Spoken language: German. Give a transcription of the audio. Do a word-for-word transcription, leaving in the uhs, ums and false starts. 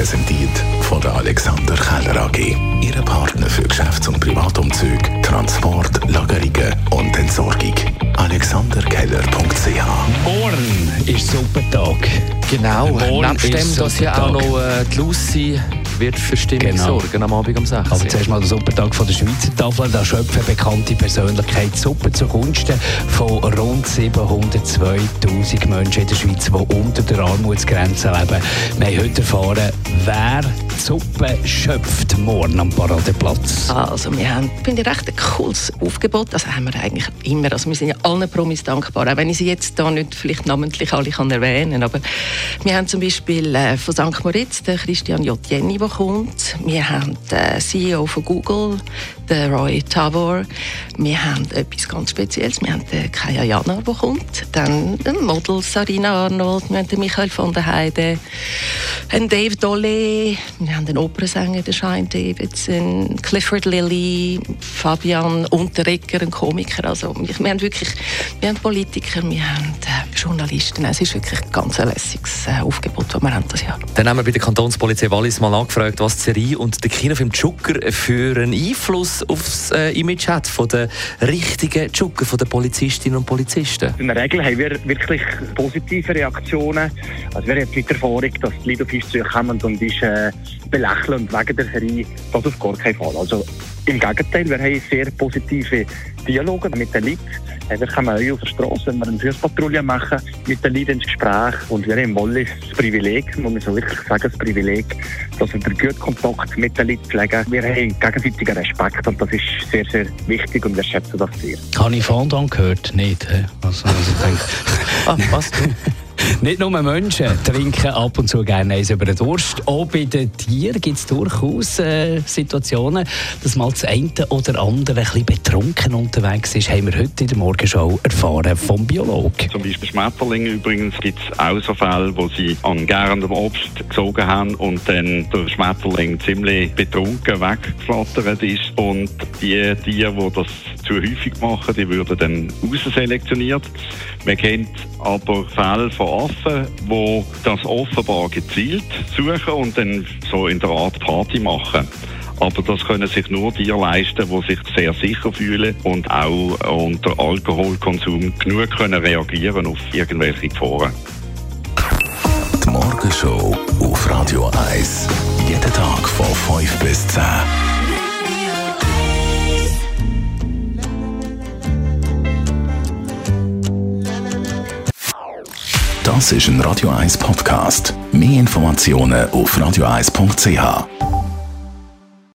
präsentiert von der Alexander Keller A G. Ihre Partner für Geschäfts- und Privatumzüge, Transport, Lagerungen und Entsorgung. alexander keller punkt c h. Morgen ist Supertag. Genau, Morgen nebst dem, dass ja auch noch äh, die Lucy wird für Stimmung Genau. sorgen am Abend um sechs. Aber zuerst mal der Supertag von der Schweizer Tafel. Da schöpfen bekannte Persönlichkeit super zugunsten von rund siebenhundertzweitausend Menschen in der Schweiz, die unter der Armutsgrenze leben. Wir haben heute erfahren, wer die Suppe schöpft morgen am Paradeplatz. Also wir haben, finde ich, recht ein cooles Aufgebot. Das haben wir eigentlich immer. Also wir sind ja allen Promis dankbar, auch wenn ich sie jetzt da nicht vielleicht namentlich alle kann erwähnen kann. Aber wir haben zum Beispiel äh, von Sankt Moritz den Christian J. Jenny, der kommt. Wir haben den C E O von Google, den Roy Tavor. Wir haben etwas ganz Spezielles. Wir haben den Kaya Jana, der kommt. Dann den Model Sarina Arnold. Wir haben den Michael von der Heide. Den Dave Dolly. Wir haben den Opernsänger, den Shine Davidson. Clifford Lilly. Fabian Unterreger, ein Komiker. Also wir haben wirklich, wir haben Politiker, wir haben äh, Journalisten. Es ist wirklich ein ganz lässiges äh, Aufgebot, das wir haben das Jahr. Dann haben wir bei der Kantonspolizei Wallis mal angefragt, was die Serie und der Kinofilm Joker für einen Einfluss auf das äh, Image hat von den richtigen Joker, von den Polizistinnen und Polizisten. In der Regel haben wir wirklich positive Reaktionen. Also wir haben jetzt die Erfahrung, dass die Leute auf uns zukommen und uns äh, belächeln und wegen der Serie, das auf gar keinen Fall. Also im Gegenteil, wir haben sehr positive Dialoge mit den Leuten. Wir kommen auch auf der Straße, wenn wir eine Führungspatrouille machen, mit den Leuten ins Gespräch. Und wir haben im Wallis das Privileg, muss man so wirklich sagen, das Privileg, dass wir den guten Kontakt mit den Leuten pflegen. Wir haben gegenseitigen Respekt und das ist sehr, sehr wichtig und wir schätzen das sehr. Habe ich Fondant gehört? Nicht. Also, also ich denke, Ah, was? nicht nur Menschen trinken ab und zu gerne eins über den Durst. Auch bei den Tieren gibt es durchaus äh, Situationen, dass mal das eine oder andere ein bisschen betrunken unterwegs ist. Haben wir heute in der Morgenschau erfahren vom Biologen. Zum Beispiel Schmetterlinge übrigens gibt es auch so Fälle, wo sie an gärendem Obst gezogen haben und dann der Schmetterling ziemlich betrunken weggeflattert ist. Und die Tiere, die das zu häufig machen, die würden dann rausselektioniert. Man kennt aber Fälle von Affen, die das offenbar gezielt suchen und dann so in der Art Party machen. Aber das können sich nur die leisten, die sich sehr sicher fühlen und auch unter Alkoholkonsum genug können reagieren auf irgendwelche Gefahren. Die Morgenshow auf Radio eins. Jeden Tag von fünf bis zehn. Das ist ein Radio eins Podcast. Mehr Informationen auf radio eins punkt c h.